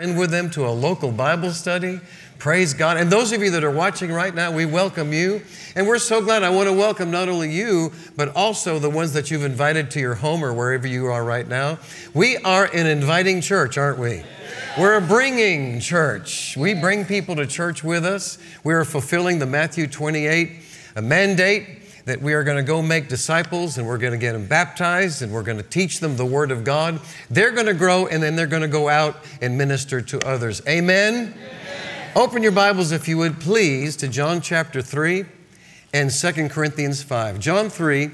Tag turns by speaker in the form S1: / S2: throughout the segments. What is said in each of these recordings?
S1: in with them to a local Bible study. Praise God. And those of you that are watching right now, we welcome you. And we're so glad. I want to welcome not only you, but also the ones that you've invited to your home or wherever you are right now. We are an inviting church, aren't we? We're a bringing church. We bring people to church with us. We are fulfilling the Matthew 28 mandate that we are going to go make disciples, and we're going to get them baptized, and we're going to teach them the Word of God. They're going to grow, and then they're going to go out and minister to others. Amen? Open your Bibles, if you would, please, to John chapter 3 and 2 Corinthians 5. John 3,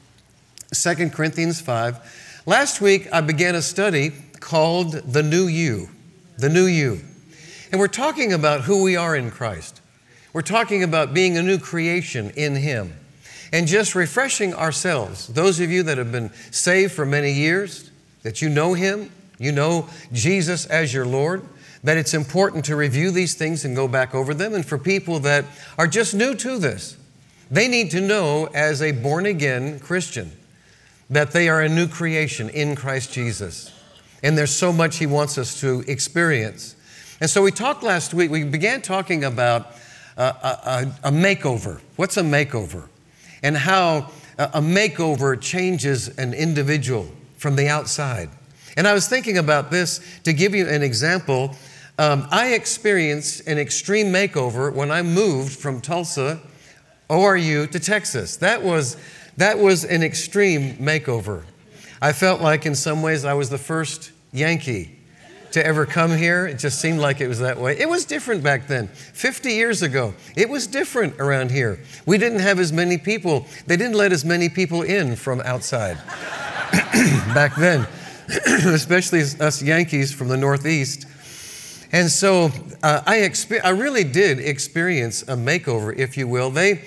S1: 2 Corinthians 5. Last week, I began a study called The New You. The New You. And we're talking about who we are in Christ. We're talking about being a new creation in Him. And just refreshing ourselves. Those of you that have been saved for many years, that you know Him, you know Jesus as your Lord, that it's important to review these things and go back over them. And for people that are just new to this, they need to know as a born-again Christian that they are a new creation in Christ Jesus. And there's so much He wants us to experience. And so we talked last week, we began talking about a makeover. What's a makeover? And how a makeover changes an individual from the outside. And I was thinking about this to give you an example. I experienced an extreme makeover when I moved from Tulsa, ORU, to Texas. That was an extreme makeover. I felt like in some ways I was the first Yankee to ever come here. It just seemed like it was that way. It was different back then. 50 years ago, it was different around here. We didn't have as many people. They didn't let as many people in from outside back then, especially us Yankees from the Northeast. And so I really did experience a makeover, if you will. They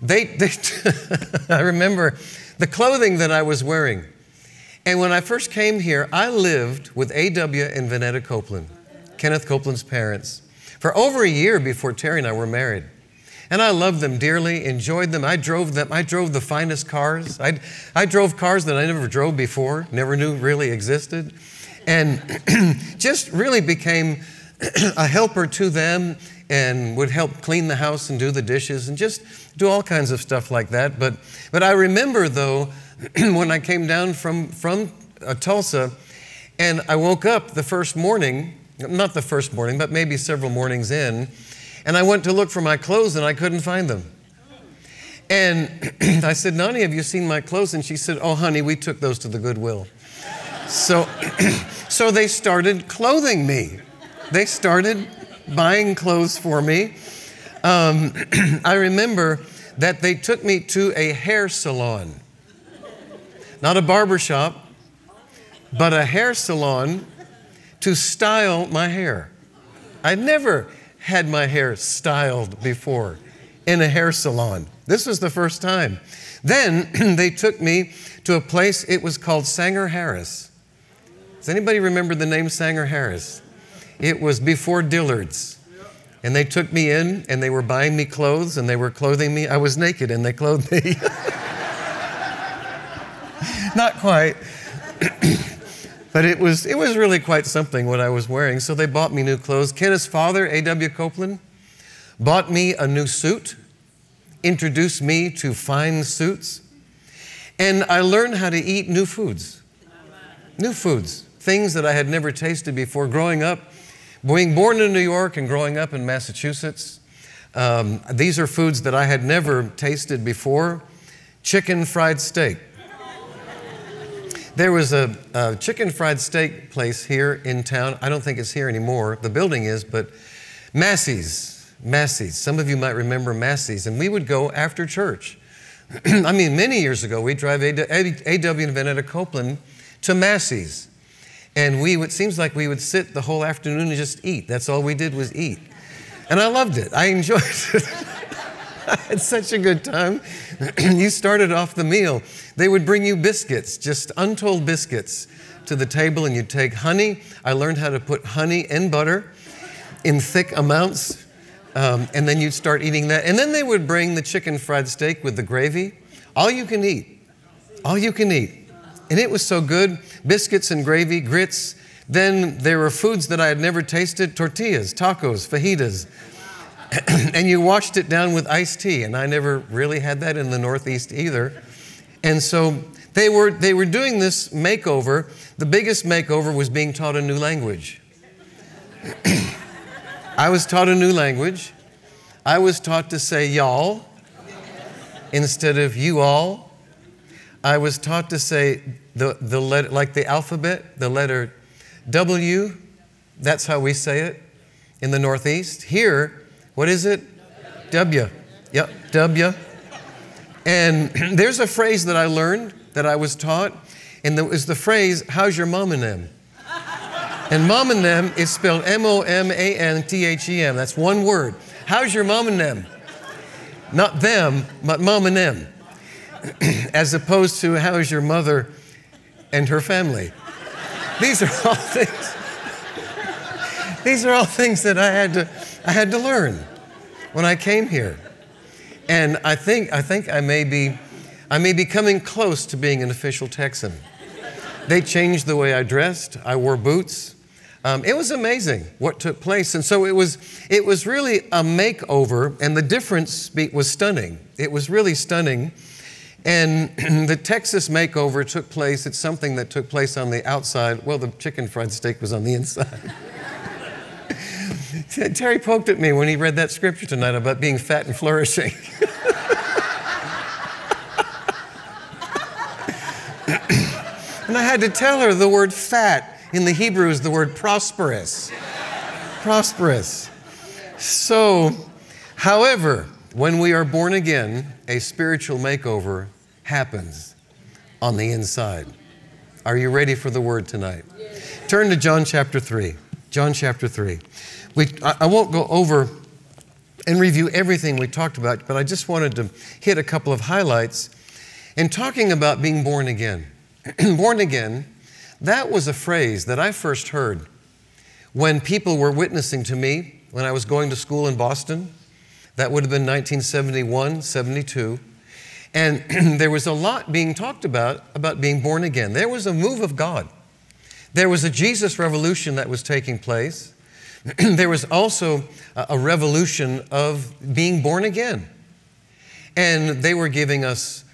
S1: I remember the clothing that I was wearing. And when I first came here, I lived with A.W. and Vanetta Copeland, Kenneth Copeland's parents, for over a year before Terry and I were married. And I loved them dearly, enjoyed them. I drove the finest cars. I drove cars that I never drove before, never knew really existed. And just really became a helper to them and would help clean the house and do the dishes and just do all kinds of stuff like that. But I remember, though, when I came down from Tulsa, and I woke up the first morning, not the first morning, but maybe several mornings in, and I went to look for my clothes and I couldn't find them. And I said, "Nani, have you seen my clothes?" And she said, "Oh, honey, we took those to the Goodwill." So they started clothing me. They started buying clothes for me. I remember that they took me to a hair salon. Not a barber shop, but a hair salon to style my hair. I'd never had my hair styled before in a hair salon. This was the first time. Then they took me to a place, it was called Sanger Harris. Does anybody remember the name Sanger Harris? It was before Dillard's. And they took me in and they were buying me clothes and they were clothing me. I was naked and they clothed me. Not quite. But it was really quite something what I was wearing. So they bought me new clothes. Kenneth's father, A.W. Copeland, bought me a new suit, introduced me to fine suits, and I learned how to eat new foods. New foods, things that I had never tasted before growing up. Being born in New York and growing up in Massachusetts, these are foods that I had never tasted before. Chicken fried steak. There was a chicken fried steak place here in town. I don't think it's here anymore. The building is, but Massey's. Some of you might remember Massey's. And we would go after church. I mean, many years ago, we'd drive A.W. and Vanetta Copeland to Massey's. And it seems like we would sit the whole afternoon and just eat. That's all we did was eat. And I loved it. I enjoyed it. I had such a good time. You started off the meal. They would bring you biscuits, just untold biscuits to the table, and you'd take honey. I learned how to put honey and butter in thick amounts, and then you'd start eating that. And then they would bring the chicken fried steak with the gravy. All you can eat. All you can eat. And it was so good. Biscuits and gravy, grits. Then there were foods that I had never tasted, tortillas, tacos, fajitas. And you washed it down with iced tea. And I never really had that in the Northeast either. And so they were doing this makeover. The biggest makeover was being taught a new language. I was taught a new language. I was taught to say y'all instead of you all. I was taught to say the letter, like the alphabet, the letter W. That's how we say it in the Northeast. Here, what is it? W. Yep, W. And there's a phrase that I learned, that I was taught, and it was the phrase, how's your mom and them? And mom and them is spelled M-O-M-A-N-T-H-E-M. That's one word. How's your mom and them? Not them, but mom and them. As opposed to how's your mother and her family? These are all things. These are all things that I had to learn when I came here. And I think I may be coming close to being an official Texan. They changed the way I dressed. I wore boots. It was amazing what took place. And so it was really a makeover, and the difference was stunning. It was really stunning. And the Texas makeover took place. It's something that took place on the outside. Well, the chicken fried steak was on the inside. Terry poked at me when he read that scripture tonight about being fat and flourishing. And I had to tell her the word fat in the Hebrew is the word prosperous. Prosperous. So, however, when we are born again, a spiritual makeover happens on the inside. Are you ready for the word tonight? Turn to John chapter 3. John chapter 3. I won't go over and review everything we talked about, but I just wanted to hit a couple of highlights in talking about being born again. Born again, that was a phrase that I first heard when people were witnessing to me when I was going to school in Boston. That would have been 1971, 72. And there was a lot being talked about being born again. There was a move of God. There was a Jesus revolution that was taking place. There was also a revolution of being born again. And they were giving us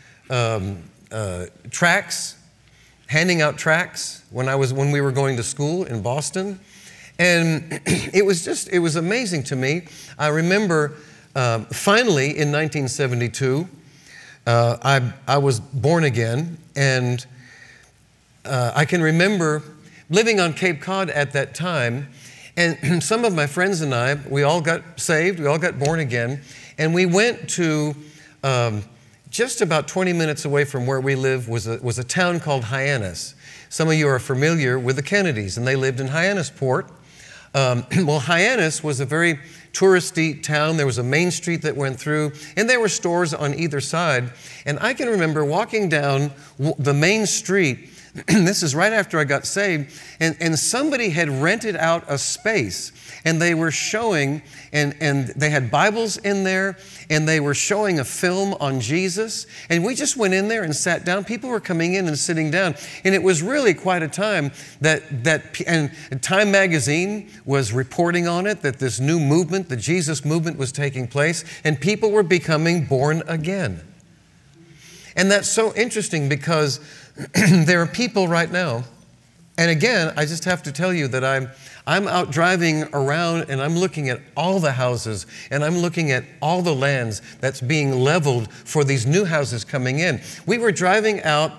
S1: tracts, handing out tracts when we were going to school in Boston. And it was amazing to me. I remember finally in 1972, I was born again, and I can remember living on Cape Cod at that time, and some of my friends and I, we all got saved, we all got born again, and we went to just about 20 minutes away from where we live was a town called Hyannis. Some of you are familiar with the Kennedys, and they lived in Hyannisport. Well, Hyannis was a very touristy town. There was a main street that went through, and there were stores on either side. And I can remember walking down the main street. This is right after I got saved, and somebody had rented out a space, and they were showing, and they had Bibles in there, and they were showing a film on Jesus, and we just went in there and sat down. People were coming in and sitting down, and it was really quite a time and Time Magazine was reporting on it, that this new movement, the Jesus movement, was taking place, and people were becoming born again. And that's so interesting because there are people right now, and again, I just have to tell you that I'm out driving around and I'm looking at all the houses and I'm looking at all the lands that's being leveled for these new houses coming in. We were driving out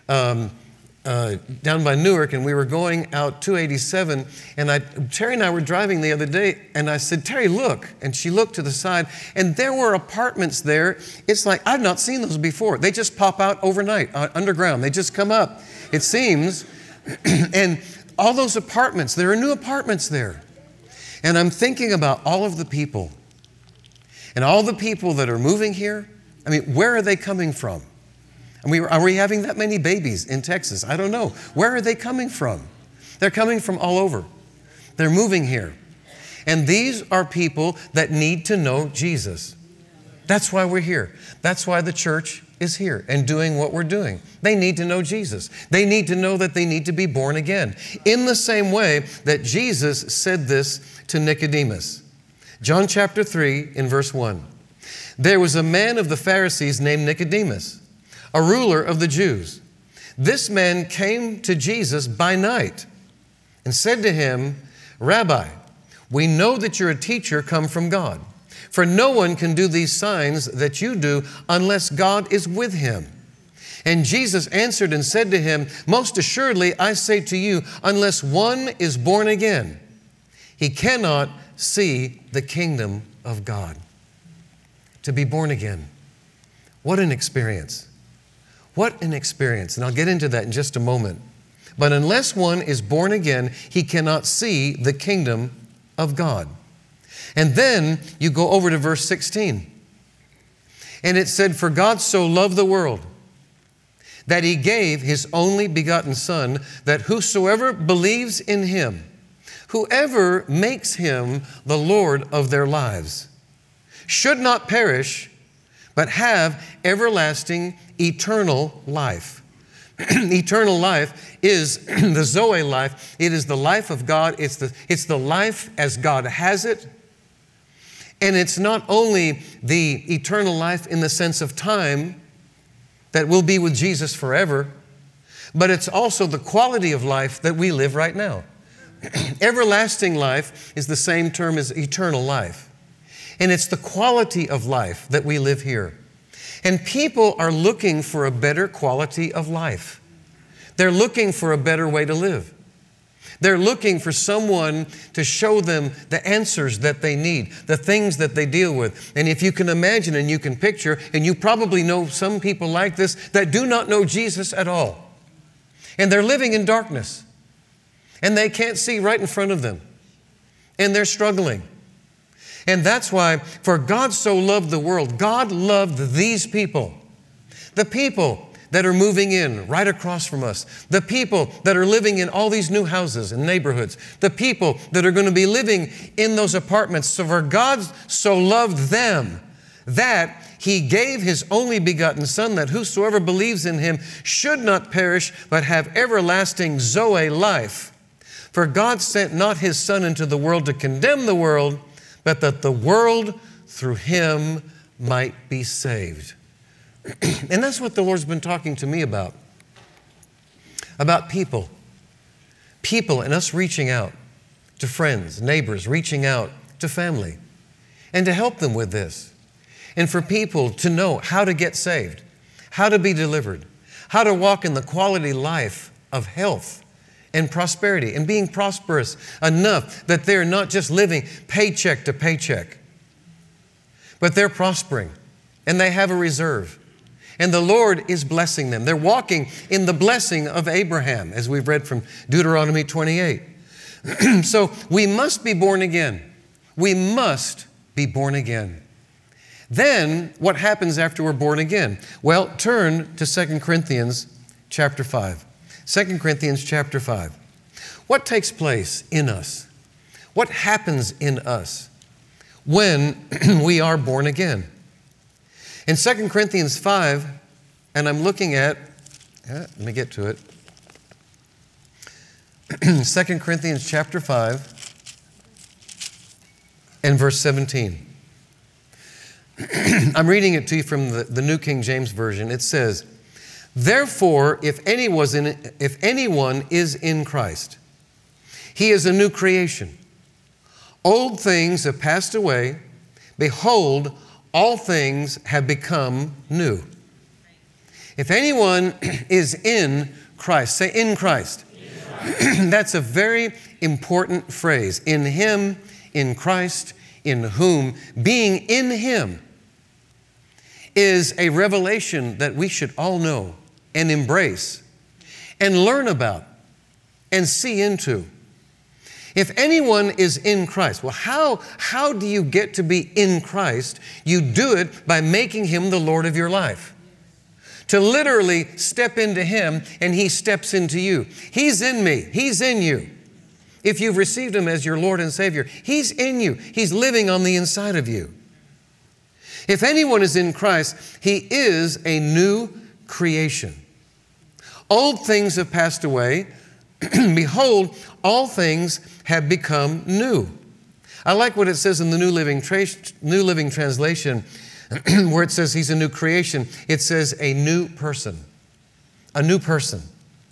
S1: down by Newark, and we were going out 287, and Terry and I were driving the other day, and I said, Terry, look. And she looked to the side, and there were apartments there. It's like, I've not seen those before. They just pop out overnight, underground. They just come up, it seems. And all those apartments, there are new apartments there. And I'm thinking about all of the people, and all the people that are moving here. I mean, where are they coming from? I mean, are we having that many babies in Texas? I don't know. Where are they coming from? They're coming from all over. They're moving here. And these are people that need to know Jesus. That's why we're here. That's why the church is here and doing what we're doing. They need to know Jesus. They need to know that they need to be born again. In the same way that Jesus said this to Nicodemus. John chapter 3 in verse 1. There was a man of the Pharisees named Nicodemus, a ruler of the Jews. This man came to Jesus by night and said to him, Rabbi, we know that you're a teacher come from God. For no one can do these signs that you do unless God is with him. And Jesus answered and said to him, Most assuredly, I say to you, unless one is born again, he cannot see the kingdom of God. To be born again. What an experience. What an experience. And I'll get into that in just a moment. But unless one is born again, he cannot see the kingdom of God. And then you go over to verse 16. And it said, For God so loved the world that he gave his only begotten Son, that whosoever believes in him, whoever makes him the Lord of their lives, should not perish, but have everlasting, eternal life. Eternal life is the Zoe life. It is the life of God. It's the life as God has it. And it's not only the eternal life in the sense of time that we'll be with Jesus forever, but it's also the quality of life that we live right now. Everlasting life is the same term as eternal life. And it's the quality of life that we live here. And people are looking for a better quality of life. They're looking for a better way to live. They're looking for someone to show them the answers that they need, the things that they deal with. And if you can imagine and you can picture, and you probably know some people like this that do not know Jesus at all. And they're living in darkness. And they can't see right in front of them. And they're struggling. And that's why, for God so loved the world, God loved these people. The people that are moving in right across from us. The people that are living in all these new houses and neighborhoods. The people that are going to be living in those apartments. So for God so loved them that he gave his only begotten Son, that whosoever believes in him should not perish, but have everlasting Zoe life. For God sent not his Son into the world to condemn the world, but that the world through him might be saved. And that's what the Lord's been talking to me about people. People and us reaching out to friends, neighbors, reaching out to family, and to help them with this. And for people to know how to get saved, how to be delivered, how to walk in the quality life of health and prosperity, and being prosperous enough that they're not just living paycheck to paycheck, but they're prospering and they have a reserve. And the Lord is blessing them. They're walking in the blessing of Abraham, as we've read from Deuteronomy 28. So we must be born again. We must be born again. Then what happens after we're born again? Well, turn to 2 Corinthians chapter 5. 2 Corinthians chapter 5. What takes place in us? What happens in us when we are born again? In 2 Corinthians 5, and I'm looking at, let me get to it. 2 Corinthians chapter 5 and verse 17. I'm reading it to you from the New King James Version. It says, Therefore, if anyone is in Christ, he is a new creation. Old things have passed away. Behold, all things have become new. If anyone is in Christ, say in Christ. That's a very important phrase. In him, in Christ, in whom. Being in him is a revelation that we should all know and embrace and learn about and see into. If anyone is in Christ, well, how do you get to be in Christ? You do it by making him the Lord of your life. To literally step into him and he steps into you. He's in me. He's in you. If you've received him as your Lord and Savior, he's in you. He's living on the inside of you. If anyone is in Christ, he is a new creation. Old things have passed away. Behold, all things have become new. I like what it says in the New Living Translation, where it says he's a new creation. It says a new person. A new person.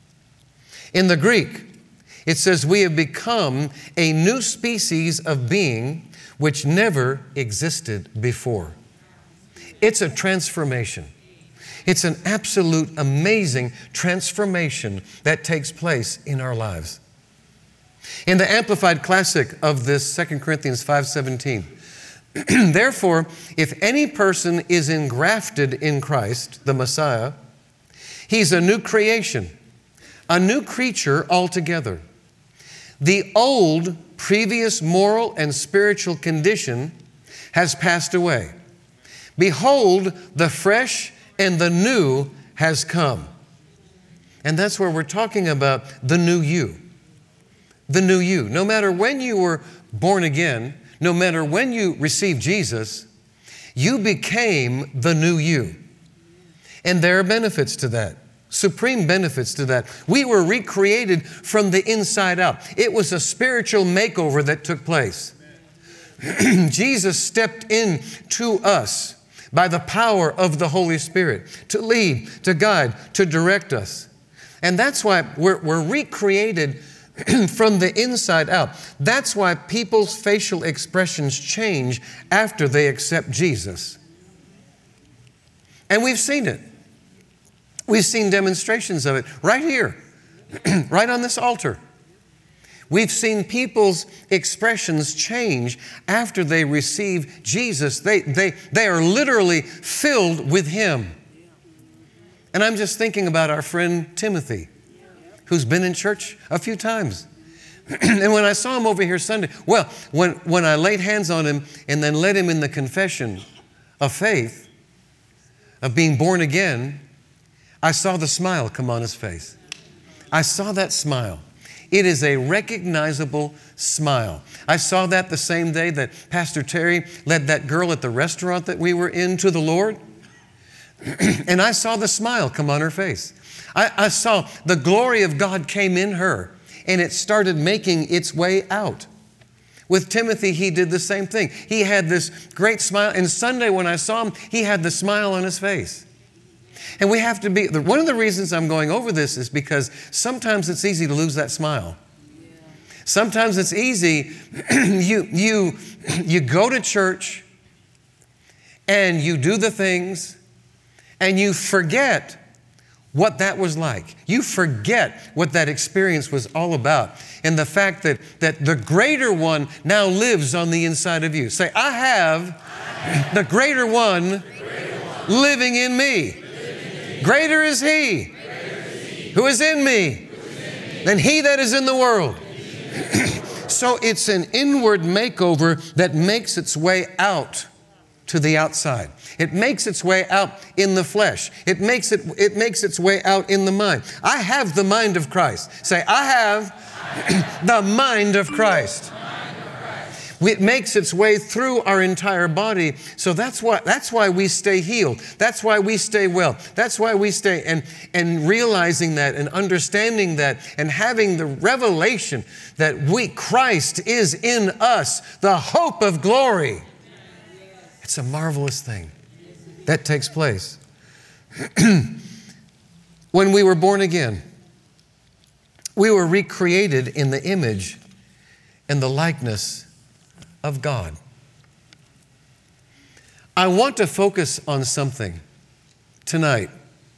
S1: In the Greek, it says we have become a new species of being which never existed before. It's a transformation. It's an absolute amazing transformation that takes place in our lives. In the Amplified Classic of this 2 Corinthians 5:17, therefore, if any person is engrafted in Christ, the Messiah, he's a new creation, a new creature altogether. The old, previous moral and spiritual condition has passed away. Behold, the fresh and the new has come. And that's where we're talking about the new you. The new you. No matter when you were born again, no matter when you received Jesus, you became the new you. And there are benefits to that. Supreme benefits to that. We were recreated from the inside out. It was a spiritual makeover that took place. Jesus stepped in to us by the power of the Holy Spirit to lead, to guide, to direct us. And that's why we're recreated from the inside out. That's why people's facial expressions change after they accept Jesus. And we've seen it. We've seen demonstrations of it right here, right on this altar. We've seen people's expressions change after they receive Jesus. They are literally filled with Him. And I'm just thinking about our friend Timothy, who's been in church a few times. And when I saw him over here Sunday, well, when I laid hands on him and then led him in the confession of faith, of being born again, I saw the smile come on his face. I saw that smile. It is a recognizable smile. I saw that the same day that Pastor Terry led that girl at the restaurant that we were in to the Lord. And I saw the smile come on her face. I saw the glory of God came in her, and it started making its way out. With Timothy, he did the same thing. He had this great smile. And Sunday when I saw him, he had the smile on his face. And we have to be, one of the reasons I'm going over this is because sometimes it's easy to lose that smile. Sometimes it's easy, you go to church and you do the things and you forget what that was like. You forget what that experience was all about. And the fact that the greater one now lives on the inside of you. Say, I have the greater one living in me. Greater is He who is in me than he that is in the world. So it's an inward makeover that makes its way out to the outside. It makes its way out in the flesh. It makes its way out in the mind. I have the mind of Christ. Say, I have the mind of Christ. It makes its way through our entire body. So that's why we stay healed. That's why we stay well. That's why we stay and realizing that and understanding that and having the revelation that Christ is in us, the hope of glory. It's a marvelous thing that takes place. When we were born again, we were recreated in the image and the likeness of God. I want to focus on something tonight.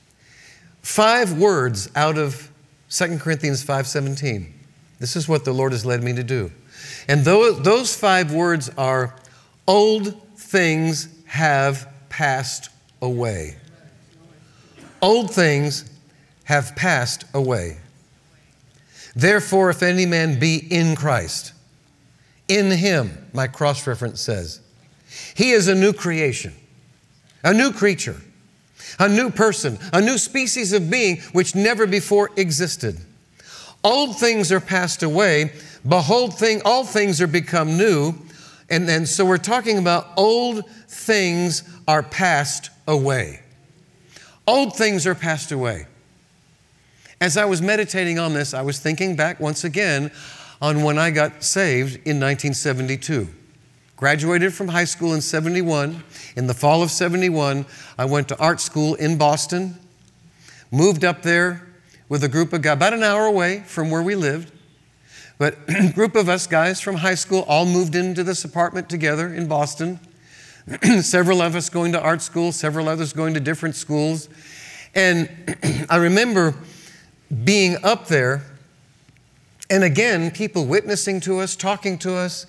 S1: 5 words out of 2 Corinthians 5:17. This is what the Lord has led me to do. And those 5 words are, old things have passed away. Old things have passed away. Therefore, if any man be in Christ, in Him, my cross-reference says, he is a new creation, a new creature, a new person, a new species of being which never before existed. Old things are passed away. Behold, all things are become new. And so we're talking about old things are passed away. Old things are passed away. As I was meditating on this, I was thinking back once again on when I got saved in 1972. Graduated from high school in 71. In the fall of 71, I went to art school in Boston, moved up there with a group of guys, about an hour away from where we lived. But a group of us guys from high school all moved into this apartment together in Boston. Several of us going to art school, several others going to different schools. And I remember being up there, and again, people witnessing to us, talking to us.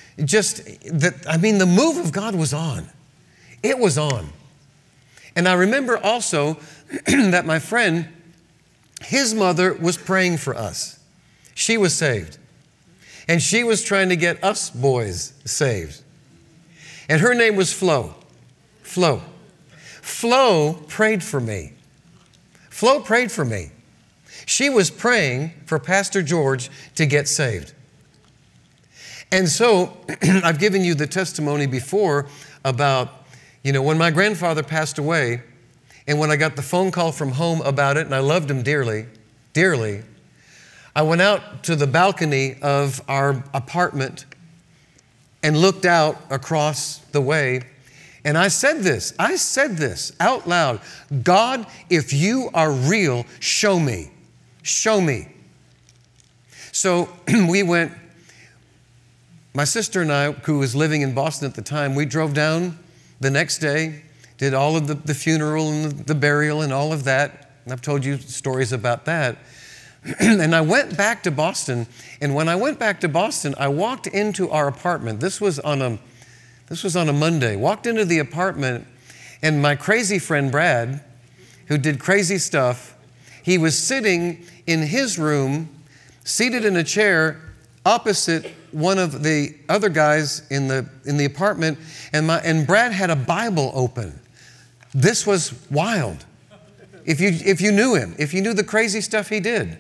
S1: The move of God was on. It was on. And I remember also that my friend, his mother was praying for us. She was saved. And she was trying to get us boys saved. And her name was Flo. Flo. Flo prayed for me. Flo prayed for me. She was praying for Pastor George to get saved. And so I've given you the testimony before about, when my grandfather passed away, and when I got the phone call from home about it, and I loved him dearly, dearly, I went out to the balcony of our apartment and looked out across the way, and I said this out loud: God, if you are real, show me. Show me. So we went, my sister and I, who was living in Boston at the time, we drove down the next day, did all of the funeral and the burial and all of that. And I've told you stories about that. And I went back to Boston. And when I went back to Boston, I walked into our apartment. This was on a Monday. Walked into the apartment, and my crazy friend Brad, who did crazy stuff, he was sitting in his room, seated in a chair opposite one of the other guys in the apartment, and Brad had a Bible open. This was wild. If you knew him, if you knew the crazy stuff he did.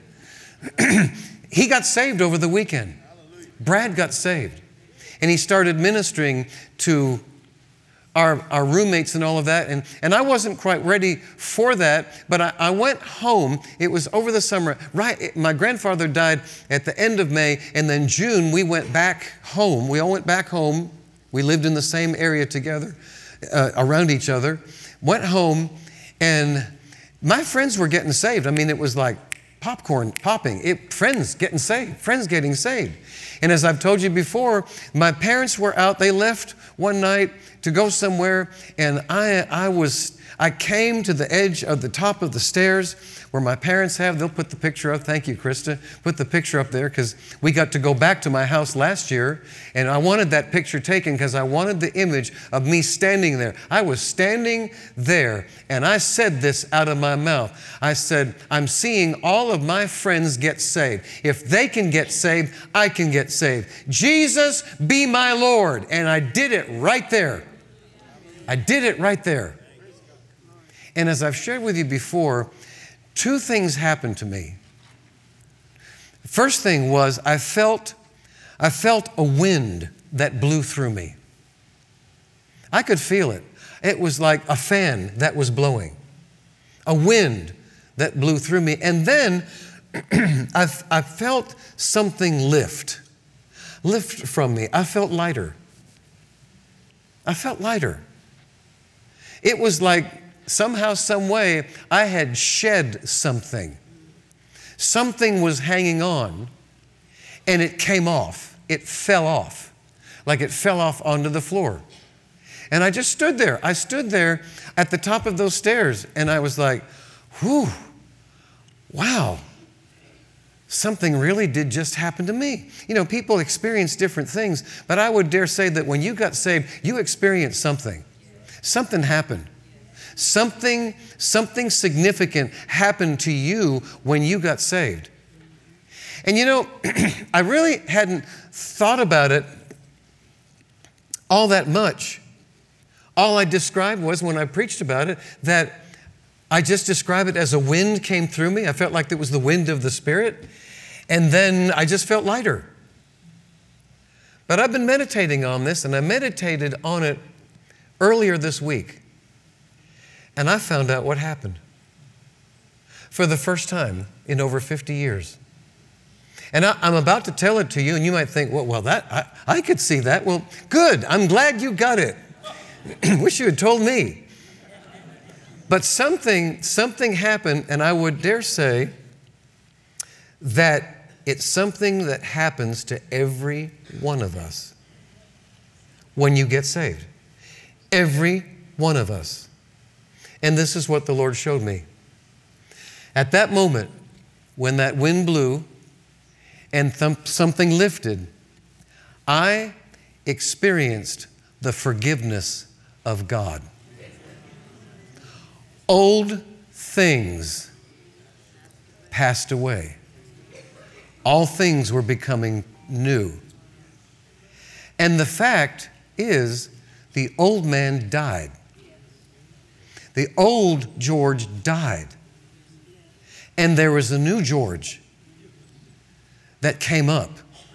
S1: He got saved over the weekend. Brad got saved. And he started ministering to our roommates and all of that. And I wasn't quite ready for that, but I went home. It was over the summer. Right, my grandfather died at the end of May, and then June we went back home. We all went back home. We lived in the same area together, around each other. Went home, and my friends were getting saved. It was like popcorn popping. Friends getting saved. And as I've told you before, my parents were out. They left one night to go somewhere, and I came to the edge of the top of the stairs where my parents have. They'll put the picture up. Thank you, Krista. Put the picture up there, because we got to go back to my house last year, and I wanted that picture taken because I wanted the image of me standing there. I was standing there, and I said this out of my mouth. I said, I'm seeing all of my friends get saved. If they can get saved, I can get saved. Jesus, be my Lord. And I did it right there. I did it right there. And as I've shared with you before, two things happened to me. First thing was I felt a wind that blew through me. I could feel it. It was like a fan that was blowing. A wind that blew through me. And then I felt something lift from me. I felt lighter. It was like somehow, some way, I had shed something. Something was hanging on, and it came off. It fell off, like it fell off onto the floor. And I just stood there. I stood there at the top of those stairs, and I was like, whew, wow, something really did just happen to me. People experience different things, but I would dare say that when you got saved, you experienced something. Something happened. Something significant happened to you when you got saved. And I really hadn't thought about it all that much. All I described was, when I preached about it, that I just described it as a wind came through me. I felt like it was the wind of the Spirit. And then I just felt lighter. But I've been meditating on this, and I meditated on it earlier this week. And I found out what happened for the first time in over 50 years. And I'm about to tell it to you, and you might think, well, that I could see that. Well, good. I'm glad you got it. Wish you had told me. But something happened, and I would dare say that it's something that happens to every one of us when you get saved. Every one of us. And this is what the Lord showed me. At that moment, when that wind blew and something lifted, I experienced the forgiveness of God. Old things passed away. All things were becoming new. And the fact is, the old man died. The old George died. And there was a new George that came up.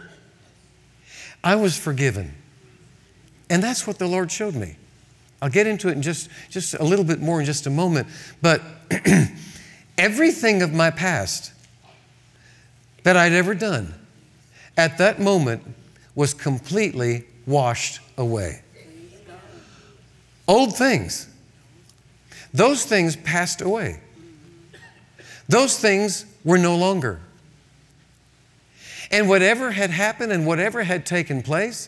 S1: I was forgiven. And that's what the Lord showed me. I'll get into it in just a little bit more in just a moment. But everything of my past that I'd ever done at that moment was completely washed away. Old things. Those things passed away. Those things were no longer. And whatever had happened and whatever had taken place,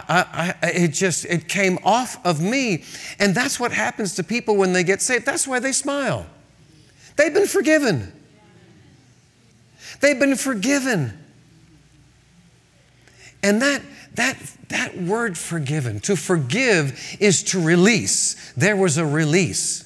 S1: it came off of me. And that's what happens to people when they get saved. That's why they smile. They've been forgiven. They've been forgiven. And that word forgiven, to forgive is to release. There was a release.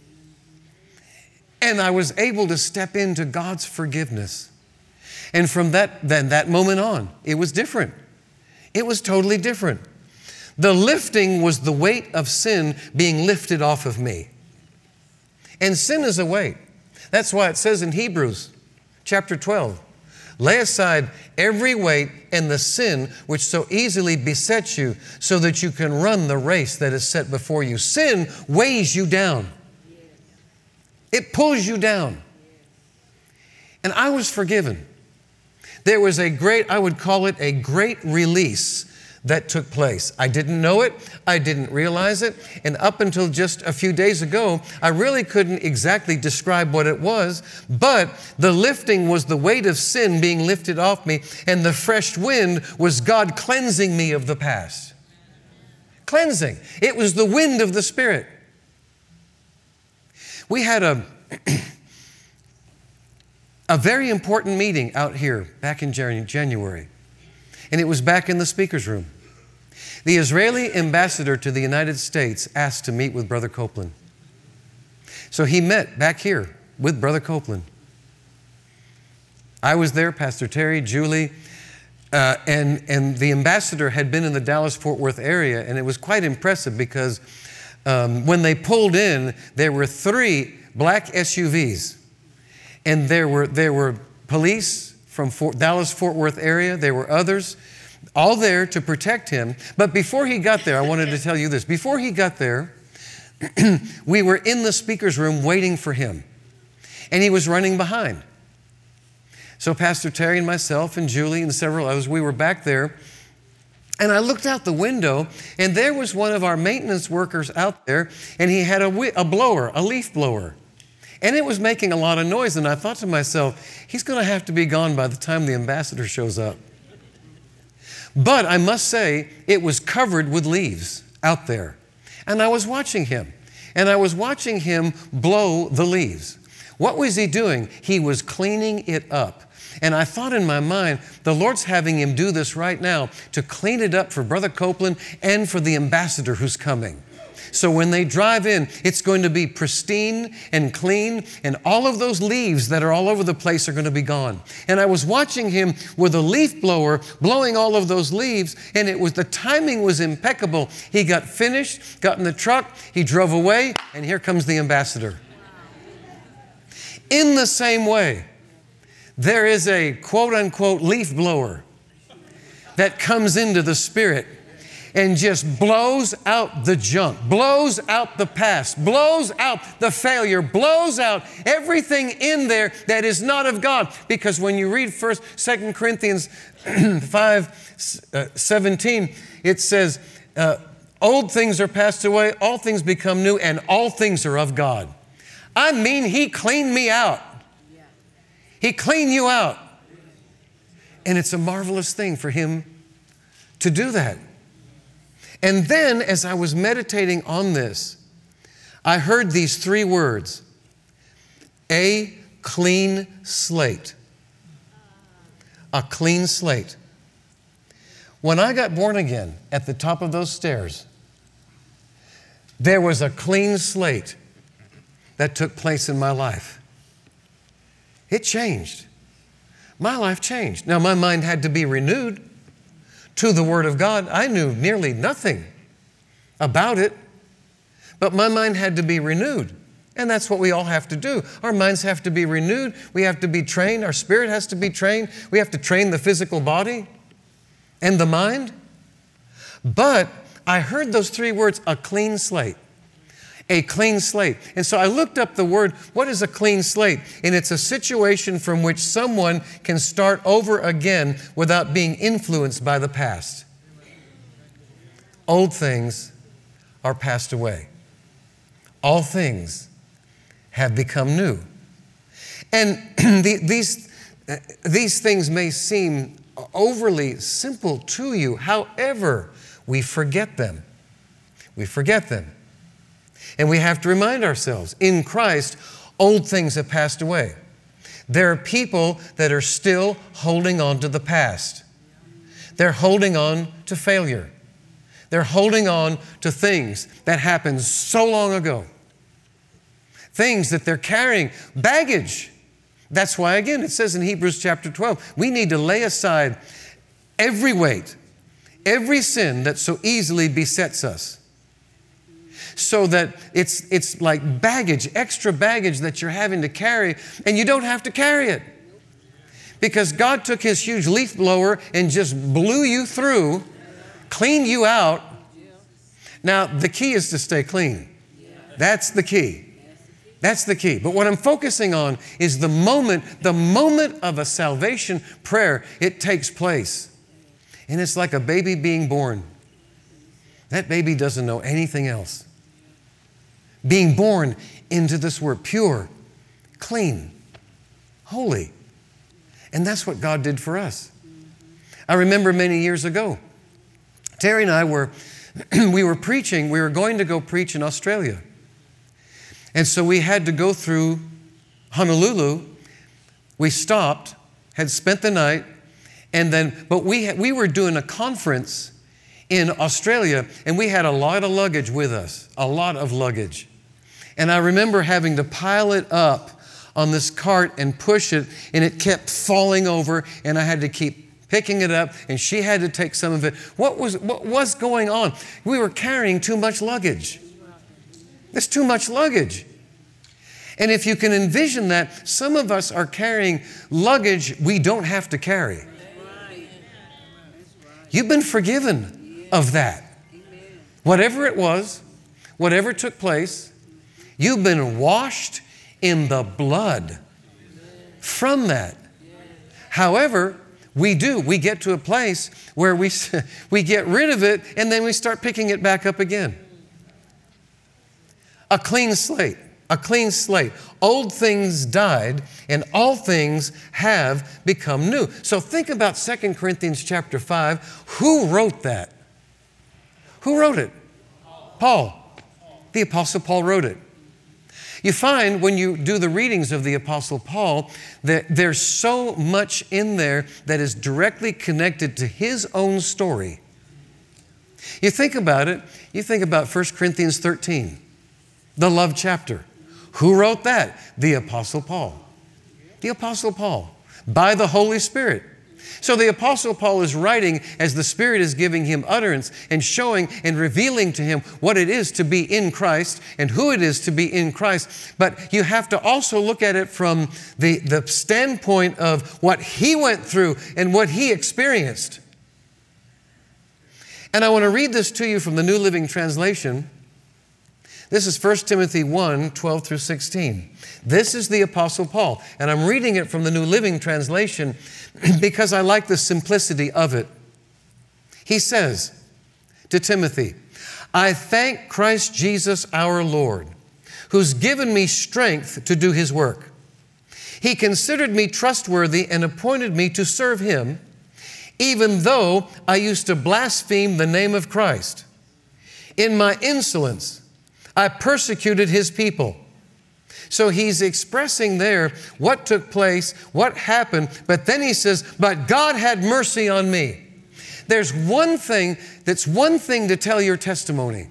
S1: And I was able to step into God's forgiveness. And from that moment on, it was different. It was totally different. The lifting was the weight of sin being lifted off of me. And sin is a weight. That's why it says in Hebrews chapter 12, lay aside every weight and the sin which so easily besets you, so that you can run the race that is set before you. Sin weighs you down. It pulls you down. And I was forgiven. There was I would call it a great release that took place. I didn't know it. I didn't realize it. And up until just a few days ago, I really couldn't exactly describe what it was. But the lifting was the weight of sin being lifted off me. And the fresh wind was God cleansing me of the past. Cleansing. It was the wind of the Spirit. We had a very important meeting out here back in January. And it was back in the speaker's room. The Israeli ambassador to the United States asked to meet with Brother Copeland. So he met back here with Brother Copeland. I was there, Pastor Terry, Julie, and the ambassador had been in the Dallas-Fort Worth area, and it was quite impressive because when they pulled in, there were 3 black SUVs. And there were police from Dallas-Fort Worth area. There were others, all there to protect him. But before he got there, I wanted to tell you this. Before he got there, we were in the speaker's room waiting for him. And he was running behind. So Pastor Terry and myself and Julie and several others, we were back there. And I looked out the window, and there was one of our maintenance workers out there, and he had a blower, a leaf blower. And it was making a lot of noise, and I thought to myself, he's going to have to be gone by the time the ambassador shows up. But I must say, it was covered with leaves out there. And I was watching him, and I was watching him blow the leaves. What was he doing? He was cleaning it up. And I thought in my mind, the Lord's having him do this right now to clean it up for Brother Copeland and for the ambassador who's coming. So when they drive in, it's going to be pristine and clean, and all of those leaves that are all over the place are going to be gone. And I was watching him with a leaf blower blowing all of those leaves, and the timing was impeccable. He got finished, got in the truck, he drove away, and here comes the ambassador. In the same way, there is a quote-unquote leaf blower that comes into the Spirit and just blows out the junk, blows out the past, blows out the failure, blows out everything in there that is not of God. Because when you read 2 Corinthians 5:17, it says, old things are passed away, all things become new, and all things are of God. I mean, He cleaned me out. He cleaned you out. And it's a marvelous thing for Him to do that. And then as I was meditating on this, I heard these three words: a clean slate. A clean slate. When I got born again at the top of those stairs, there was a clean slate that took place in my life. It changed. My life changed. Now, my mind had to be renewed to the Word of God. I knew nearly nothing about it, but my mind had to be renewed. And that's what we all have to do. Our minds have to be renewed. We have to be trained. Our spirit has to be trained. We have to train the physical body and the mind. But I heard those three words, a clean slate. A clean slate. And so I looked up the word, what is a clean slate? And it's a situation from which someone can start over again without being influenced by the past. Old things are passed away. All things have become new. And these things may seem overly simple to you. However, we forget them. We forget them. And we have to remind ourselves, in Christ, old things have passed away. There are people that are still holding on to the past. They're holding on to failure. They're holding on to things that happened so long ago. Things that they're carrying, baggage. That's why, again, it says in Hebrews chapter 12, we need to lay aside every weight, every sin that so easily besets us. So that it's like baggage, extra baggage that you're having to carry, and you don't have to carry it. Because God took His huge leaf blower and just blew you through, cleaned you out. Now, the key is to stay clean. That's the key. That's the key. But what I'm focusing on is the moment of a salvation prayer, it takes place. And it's like a baby being born. That baby doesn't know anything else. Being born into this world, pure, clean, holy. And that's what God did for us. I remember many years ago, Terry and I were preaching. We were going to go preach in Australia. And so we had to go through Honolulu. We stopped, had spent the night, but we were doing a conference in Australia, and we had a lot of luggage with us, a lot of luggage. And I remember having to pile it up on this cart and push it, and it kept falling over, and I had to keep picking it up, and she had to take some of it. What was going on? We were carrying too much luggage. There's too much luggage. And if you can envision that, some of us are carrying luggage we don't have to carry. You've been forgiven of that. Whatever it was, whatever took place, you've been washed in the blood from that. However, we get to a place where we get rid of it and then we start picking it back up again. A clean slate. A clean slate. Old things died and all things have become new. So think about 2 Corinthians chapter 5. Who wrote that? Who wrote it? Paul. The Apostle Paul wrote it. You find when you do the readings of the Apostle Paul that there's so much in there that is directly connected to his own story. You think about it, you think about 1 Corinthians 13, the love chapter. Who wrote that? The Apostle Paul. The Apostle Paul, by the Holy Spirit. So the Apostle Paul is writing as the Spirit is giving him utterance and showing and revealing to him what it is to be in Christ and who it is to be in Christ. But you have to also look at it from the standpoint of what he went through and what he experienced. And I want to read this to you from the New Living Translation. This is 1 Timothy 1, 12 through 16. This is the Apostle Paul, and I'm reading it from the New Living Translation because I like the simplicity of it. He says to Timothy, I thank Christ Jesus our Lord, who's given me strength to do His work. He considered me trustworthy and appointed me to serve Him, even though I used to blaspheme the name of Christ. In my insolence, I persecuted His people. So he's expressing there what took place, what happened, but then he says, but God had mercy on me. There's one thing to tell your testimony,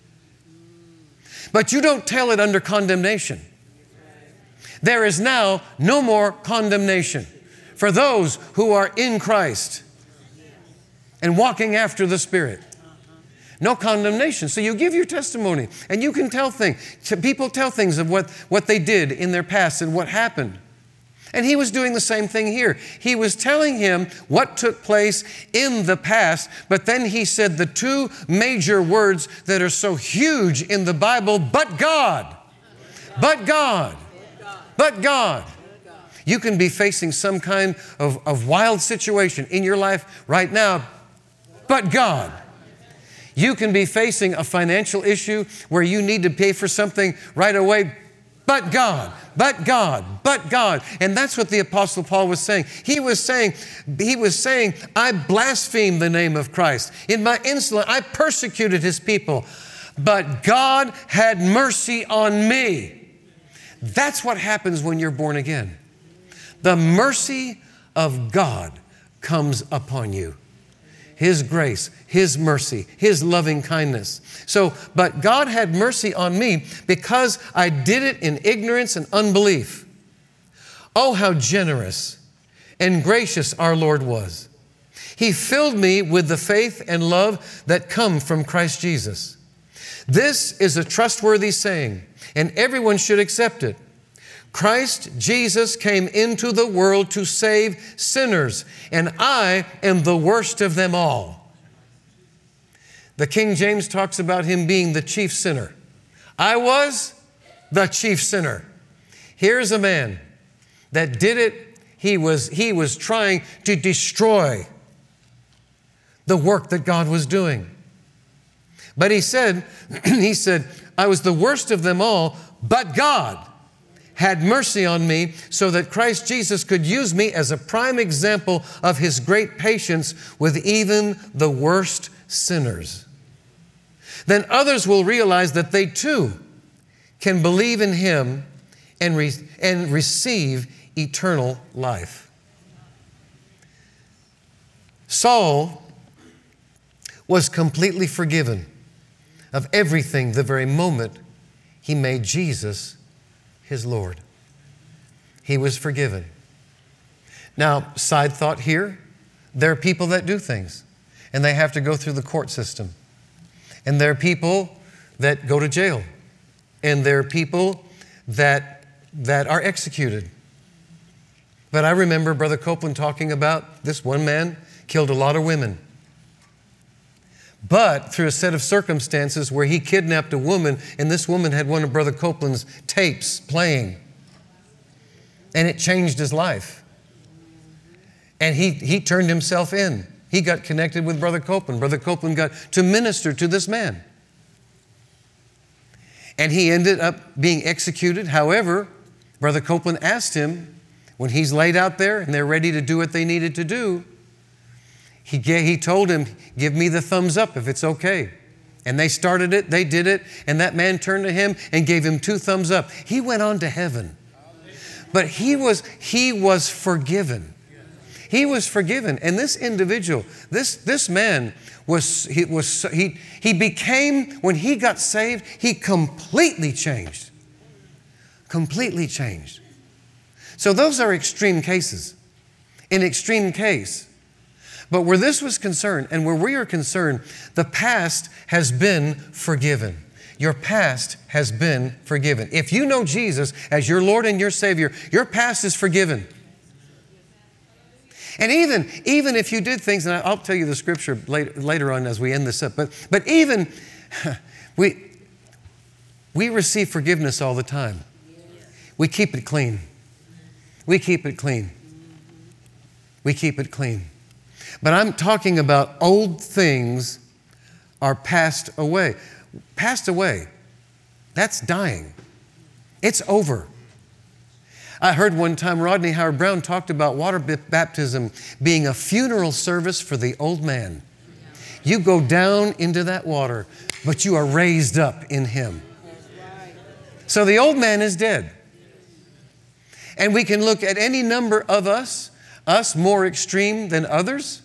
S1: but you don't tell it under condemnation. There is now no more condemnation for those who are in Christ and walking after the Spirit. No condemnation. So you give your testimony and you can tell things. People tell things of what they did in their past and what happened. And he was doing the same thing here. He was telling him what took place in the past, but then he said the two major words that are so huge in the Bible, but God. But God. But God. You can be facing some kind of wild situation in your life right now, but God. You can be facing a financial issue where you need to pay for something right away, but God, but God, but God. And that's what the Apostle Paul was saying. He was saying, I blasphemed the name of Christ. In my insolence, I persecuted His people, but God had mercy on me. That's what happens when you're born again. The mercy of God comes upon you. His grace, His mercy, His loving kindness. So, but God had mercy on me because I did it in ignorance and unbelief. Oh, how generous and gracious our Lord was. He filled me with the faith and love that come from Christ Jesus. This is a trustworthy saying, and everyone should accept it. Christ Jesus came into the world to save sinners, and I am the worst of them all. The King James talks about Him being the chief sinner. I was the chief sinner. Here's a man that did it. He was trying to destroy the work that God was doing. But he said, I was the worst of them all, but God had mercy on me so that Christ Jesus could use me as a prime example of His great patience with even the worst sinners. Then others will realize that they too can believe in Him and receive eternal life. Saul was completely forgiven of everything the very moment he made Jesus his Lord. He was forgiven. Now, side thought here, there are people that do things and they have to go through the court system. And there are people that go to jail. And there are people that are executed. But I remember Brother Copeland talking about this one man killed a lot of women. But through a set of circumstances where he kidnapped a woman, and this woman had one of Brother Copeland's tapes playing. And it changed his life. And he turned himself in. He got connected with Brother Copeland. Brother Copeland got to minister to this man. And he ended up being executed. However, Brother Copeland asked him, when he's laid out there and they're ready to do what they needed to do, he told him, give me the thumbs up if it's okay. And they started it, they did it, and that man turned to him and gave him 2 thumbs up. He went on to heaven. But he was forgiven. He was forgiven. And this individual, this man he became, when he got saved, he completely changed. Completely changed. So those are extreme cases. In extreme case. But where this was concerned and where we are concerned, the past has been forgiven. Your past has been forgiven. If you know Jesus as your Lord and your Savior, your past is forgiven. And even if you did things, and I'll tell you the scripture later on as we end this up, but even we receive forgiveness all the time. We keep it clean. We keep it clean. We keep it clean. But I'm talking about old things are passed away. Passed away. That's dying. It's over. I heard one time Rodney Howard-Browne talked about water baptism being a funeral service for the old man. You go down into that water, but you are raised up in Him. So the old man is dead. And we can look at any number of us more extreme than others.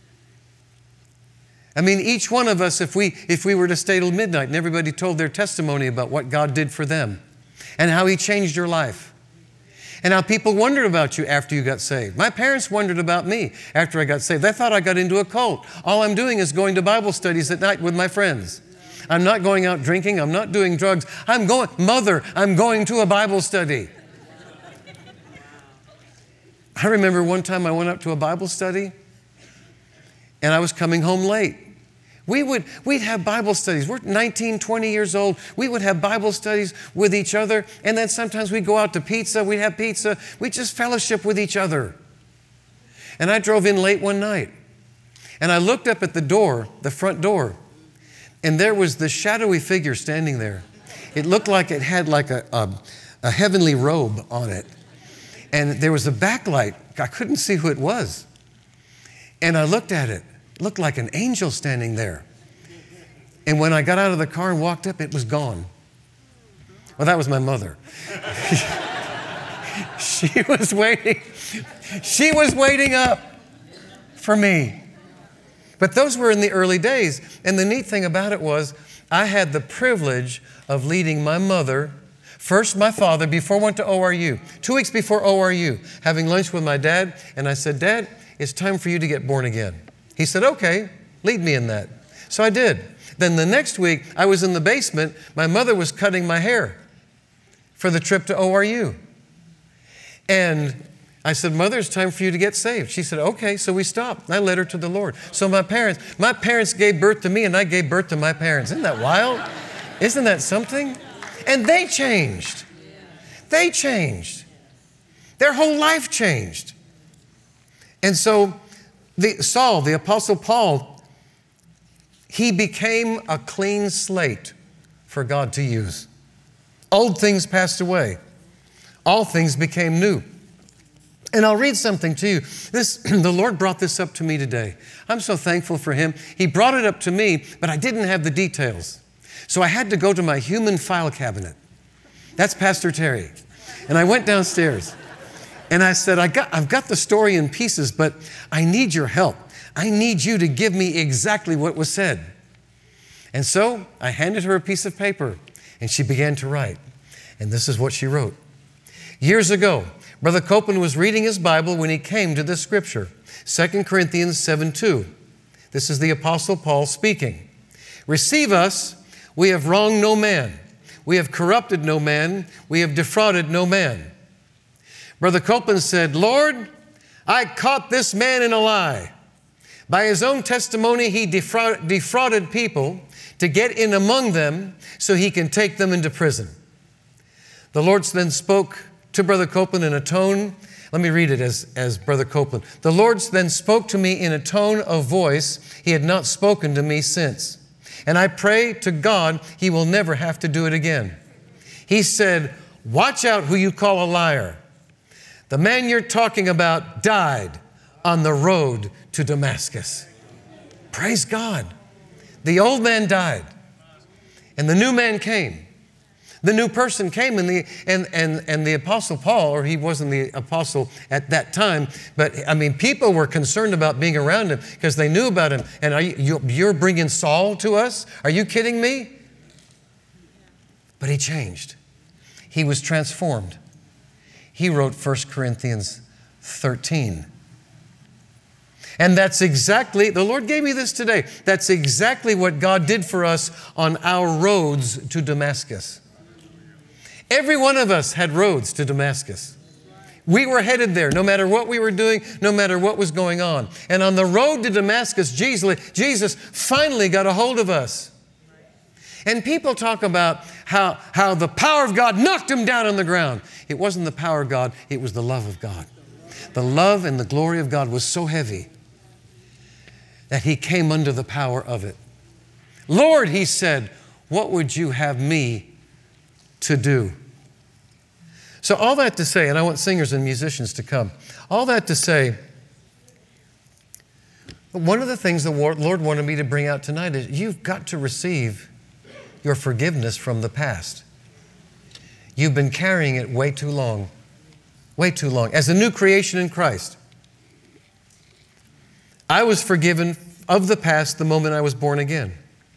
S1: I mean, each one of us, if we were to stay till midnight and everybody told their testimony about what God did for them and how He changed your life and how people wondered about you after you got saved. My parents wondered about me after I got saved. They thought I got into a cult. All I'm doing is going to Bible studies at night with my friends. I'm not going out drinking. I'm not doing drugs. Mother, I'm going to a Bible study. I remember one time I went up to a Bible study and I was coming home late. We'd have Bible studies. We're 19, 20 years old. We would have Bible studies with each other. And then sometimes we'd go out to pizza. We'd have pizza. We'd just fellowship with each other. And I drove in late one night. And I looked up at the door, the front door. And there was this shadowy figure standing there. It looked like it had like a heavenly robe on it. And there was a backlight. I couldn't see who it was. And I looked at it. It looked like an angel standing there. And when I got out of the car and walked up, it was gone. Well, that was my mother. She was waiting. She was waiting up for me. But those were in the early days. And the neat thing about it was I had the privilege of leading my mother, first my father, before I went to ORU, 2 weeks before ORU, having lunch with my dad. And I said, Dad, it's time for you to get born again. He said, okay, lead me in that. So I did. Then the next week, I was in the basement. My mother was cutting my hair for the trip to ORU. And I said, Mother, it's time for you to get saved. She said, okay. So we stopped. I led her to the Lord. So my parents gave birth to me and I gave birth to my parents. Isn't that wild? Isn't that something? And they changed. They changed. Their whole life changed. And so Saul, the Apostle Paul, he became a clean slate for God to use. Old things passed away. All things became new. And I'll read something to you. The Lord brought this up to me today. I'm so thankful for Him. He brought it up to me, but I didn't have the details. So I had to go to my human file cabinet. That's Pastor Terry. And I went downstairs. And I said, I've got the story in pieces, but I need your help. I need you to give me exactly what was said. And so I handed her a piece of paper, and she began to write. And this is what she wrote. Years ago, Brother Copeland was reading his Bible when he came to this scripture, 2 Corinthians 7:2. This is the Apostle Paul speaking. Receive us, we have wronged no man. We have corrupted no man. We have defrauded no man. Brother Copeland said, Lord, I caught this man in a lie. By his own testimony, he defrauded people to get in among them so he can take them into prison. The Lord then spoke to Brother Copeland in a tone. Let me read it as Brother Copeland. The Lord then spoke to me in a tone of voice He had not spoken to me since. And I pray to God He will never have to do it again. He said, watch out who you call a liar. The man you're talking about died on the road to Damascus. Praise God. The old man died and the new man came. The new person came and the Apostle Paul, or he wasn't the apostle at that time, but I mean, people were concerned about being around him because they knew about him. And you're bringing Saul to us? Are you kidding me? But he changed. He was transformed. He wrote 1 Corinthians 13. And that's exactly, the Lord gave me this today. That's exactly what God did for us on our roads to Damascus. Every one of us had roads to Damascus. We were headed there, no matter what we were doing, no matter what was going on. And on the road to Damascus, Jesus finally got a hold of us. And people talk about how the power of God knocked him down on the ground. It wasn't the power of God, it was the love of God. The love and the glory of God was so heavy that he came under the power of it. Lord, he said, what would you have me to do? So all that to say, and I want singers and musicians to come, all that to say, one of the things the Lord wanted me to bring out tonight is you've got to receive your forgiveness from the past. You've been carrying it way too long. Way too long. As a new creation in Christ, I was forgiven of the past the moment I was born again.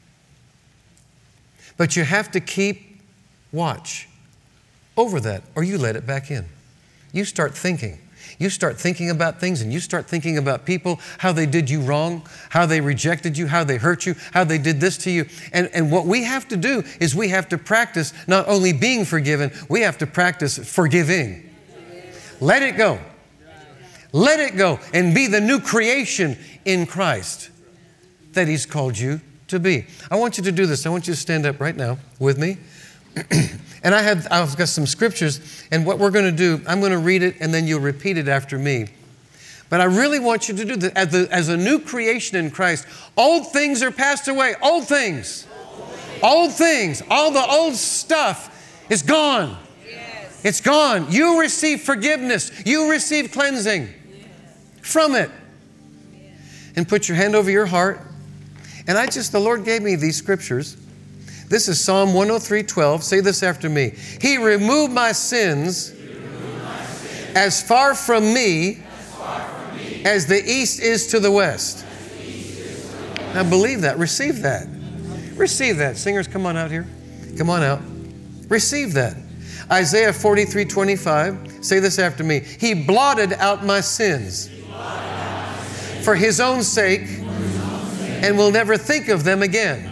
S1: But you have to keep watch over that, or you let it back in. You start thinking. You start thinking about things, and you start thinking about people, how they did you wrong, how they rejected you, how they hurt you, how they did this to you. And what we have to do is we have to practice not only being forgiven, we have to practice forgiving. Let it go. Let it go and be the new creation in Christ that He's called you to be. I want you to do this. I want you to stand up right now with me. And I've got some scriptures, and what we're going to do, I'm going to read it, and then you'll repeat it after me. But I really want you to do this. As a new creation in Christ, old things are passed away. Old things. Old things. All the old stuff is gone. Yes. It's gone. You receive forgiveness. You receive cleansing from it. And put your hand over your heart. And the Lord gave me these scriptures. This is Psalm 103:12. Say this after me. He removed my sins as far from me as the east is to the west. Now believe that. Receive that. Receive that. Singers, come on out here. Come on out. Receive that. Isaiah 43:25. Say this after me. He blotted out my sins for His own sake and will never think of them again.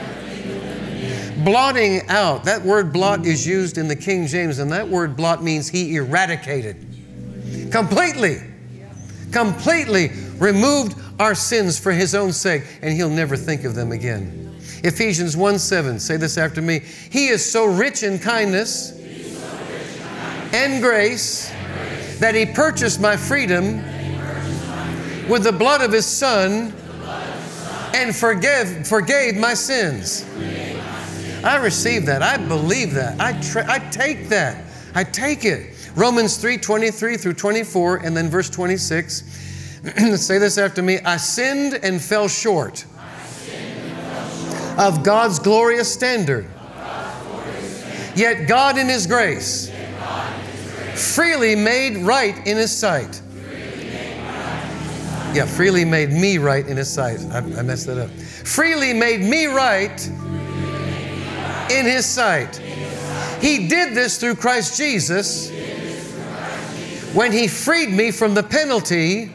S1: Blotting out. That word blot is used in the King James, and that word blot means He eradicated. Completely removed our sins for His own sake, and He'll never think of them again. Ephesians 1:7. Say this after me. He is so rich in kindness and grace that He purchased my freedom with the blood of His Son and forgave my sins. I receive that. I believe that. I take that. I take it. Romans 3:23 through 24, and then verse 26. Say this after me. I sinned and fell short of God's glorious standard. Yet God in His grace freely made right in His sight. Yeah, freely made me right in His sight. I messed that up. Freely made me right in His sight. He did this through Christ Jesus when He freed me from the penalty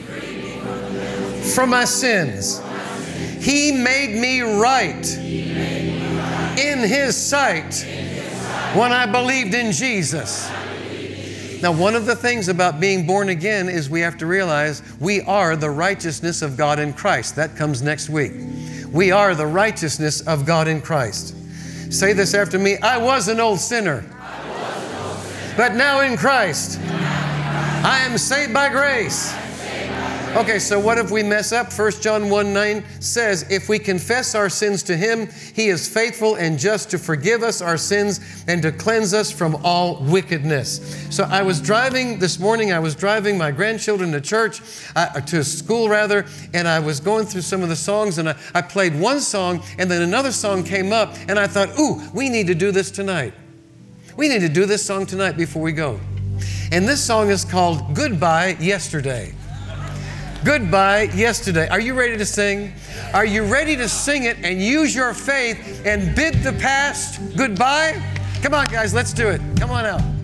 S1: for my sins. He made me right in His sight when I believed in Jesus. Now, one of the things about being born again is we have to realize we are the righteousness of God in Christ. That comes next week. We are the righteousness of God in Christ. Say this after me. I was an old sinner, but now in Christ, I am saved by grace. Okay, so what if we mess up? 1 John 1:9 says, if we confess our sins to Him, He is faithful and just to forgive us our sins and to cleanse us from all wickedness. So I was driving this morning, my grandchildren to church, to school rather, and I was going through some of the songs, and I played one song, and then another song came up, and I thought, we need to do this tonight. We need to do this song tonight before we go. And this song is called Goodbye Yesterday. Goodbye Yesterday. Are you ready to sing? Are you ready to sing it and use your faith and bid the past goodbye? Come on, guys, let's do it. Come on out.